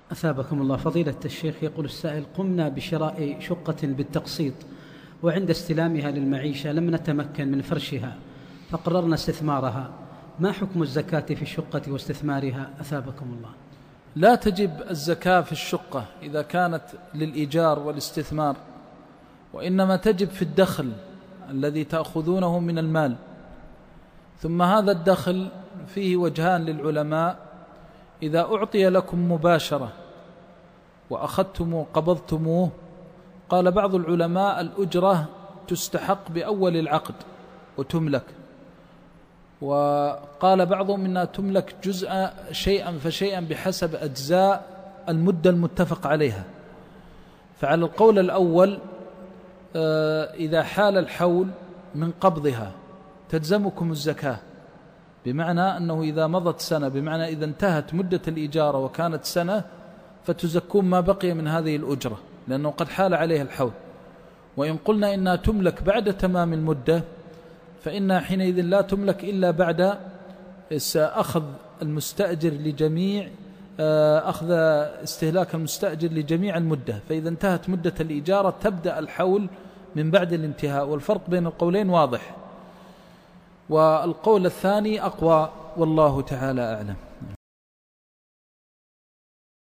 أثابكم الله. فضيلة الشيخ، يقول السائل: قمنا بشراء شقة بالتقسيط، وعند استلامها للمعيشة لم نتمكن من فرشها فقررنا استثمارها، ما حكم الزكاة في الشقة واستثمارها؟ أثابكم الله. لا تجب الزكاة في الشقة إذا كانت للإيجار والاستثمار، وإنما تجب في الدخل الذي تأخذونه من المال. ثم هذا الدخل فيه وجهان للعلماء: إذا أعطي لكم مباشرة وأخذتموه قبضتموه، قال بعض العلماء الأجرة تستحق بأول العقد وتملك، وقال بعضهم إنها تملك جزء شيئا فشيئا بحسب أجزاء المدة المتفق عليها. فعلى القول الأول إذا حال الحول من قبضها تلزمكم الزكاة، بمعنى أنه إذا مضت سنة، بمعنى إذا انتهت مدة الإجارة وكانت سنة فتزكون ما بقي من هذه الأجرة، لأنه قد حال عليها الحول. وإن قلنا إنها تملك بعد تمام المدة فإنها حينئذ لا تملك إلا بعد أخذ المستأجر لجميع أخذ استهلاك المستأجر لجميع المدة، فإذا انتهت مدة الإجارة تبدأ الحول من بعد الانتهاء. والفرق بين القولين واضح، والقول الثاني أقوى، والله تعالى أعلم.